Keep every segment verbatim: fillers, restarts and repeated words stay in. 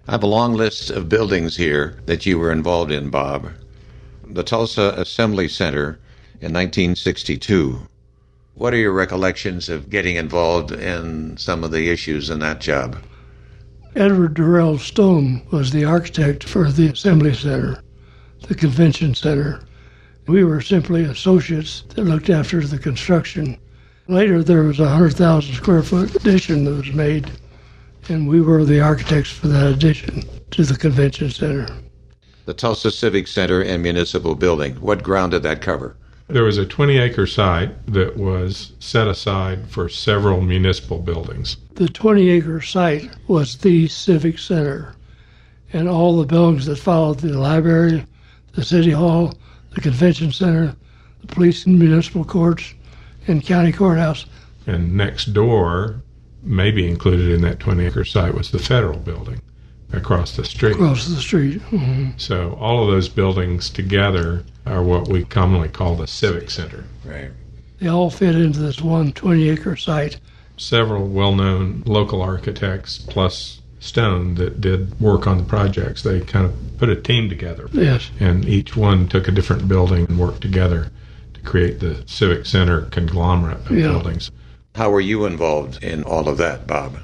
I have a long list of buildings here that you were involved in, Bob. The Tulsa Assembly Center in nineteen sixty-two. What are your recollections of getting involved in some of the issues in that job? Edward Durrell Stone was the architect for the Assembly Center, the Convention Center. We were simply associates that looked after the construction. Later, there was a one hundred thousand square foot addition that was made, and we were the architects for that addition to the Convention Center. The Tulsa Civic Center and Municipal Building, what ground did that cover? There was a twenty-acre site that was set aside for several municipal buildings. The twenty-acre site was the Civic Center, and all the buildings that followed, the library, the City Hall, the Convention Center, the police and municipal courts, and county courthouse. And next door, maybe included in that twenty-acre site, was the federal building across the street. Across the street. Mm-hmm. So all of those buildings together are what we commonly call the Civic Center. Right. They all fit into this one twenty-acre site. Several well-known local architects plus Stone that did work on the projects. They kind of put a team together. Yes. And each one took a different building and worked together to create the Civic Center conglomerate of yeah. buildings. How were you involved in all of that, Bob?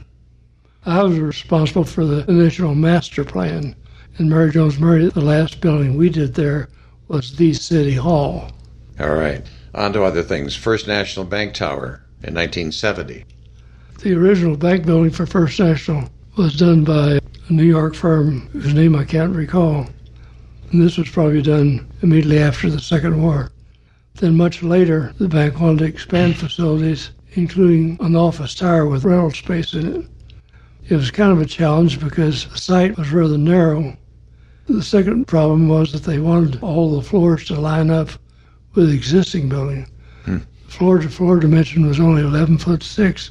I was responsible for the initial master plan. In Mary Jones Murray, the last building we did there was the City Hall. All right. On to other things. First National Bank Tower in nineteen seventy. The original bank building for First National was done by a New York firm whose name I can't recall. And this was probably done immediately after the Second War. Then much later, the bank wanted to expand facilities, including an office tower with rental space in it. It was kind of a challenge because the site was rather narrow. The second problem was that they wanted all the floors to line up with the existing building. Hmm. The floor-to-floor dimension was only eleven foot six.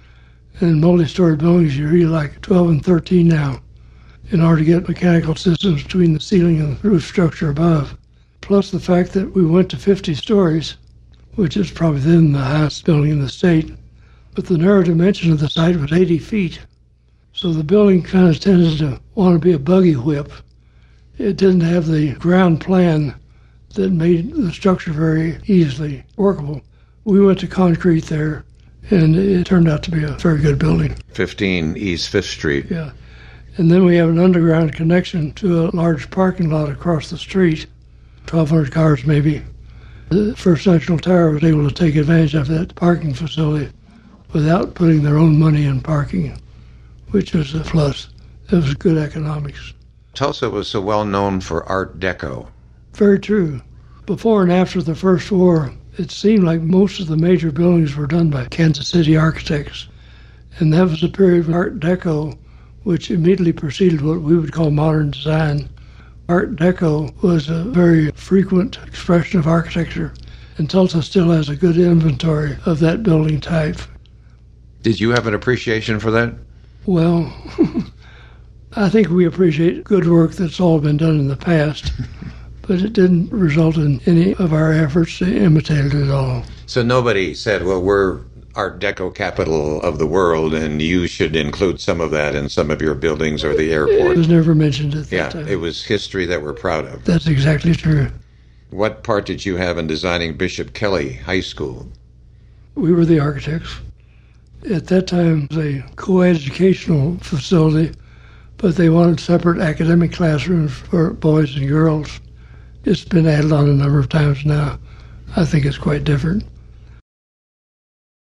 And in multi-story buildings, you're really like twelve and thirteen now in order to get mechanical systems between the ceiling and the roof structure above. Plus the fact that we went to fifty stories, which is probably then the highest building in the state. But the narrow dimension of the site was eighty feet. So the building kind of tended to want to be a buggy whip. It didn't have the ground plan that made the structure very easily workable. We went to concrete there, and it turned out to be a very good building. fifteen East Fifth Street. Yeah. And then we have an underground connection to a large parking lot across the street, twelve hundred cars maybe. The First National Tower was able to take advantage of that parking facility without putting their own money in parking, which was a plus. It was good economics. Tulsa was so well known for Art Deco. Very true. Before and after the First War, it seemed like most of the major buildings were done by Kansas City architects. And that was a period of Art Deco, which immediately preceded what we would call modern design. Art Deco was a very frequent expression of architecture, and Tulsa still has a good inventory of that building type. Did you have an appreciation for that? Well, I think we appreciate good work that's all been done in the past, but it didn't result in any of our efforts to imitate it at all. So nobody said, well, we're Art Deco capital of the world, and you should include some of that in some of your buildings or the airport. It was never mentioned at that yeah, time. It was history that we're proud of. That's exactly true. What part did you have in designing Bishop Kelly High School? We were the architects. At that time, it was a co-educational facility, but they wanted separate academic classrooms for boys and girls. It's been added on a number of times now. I think it's quite different.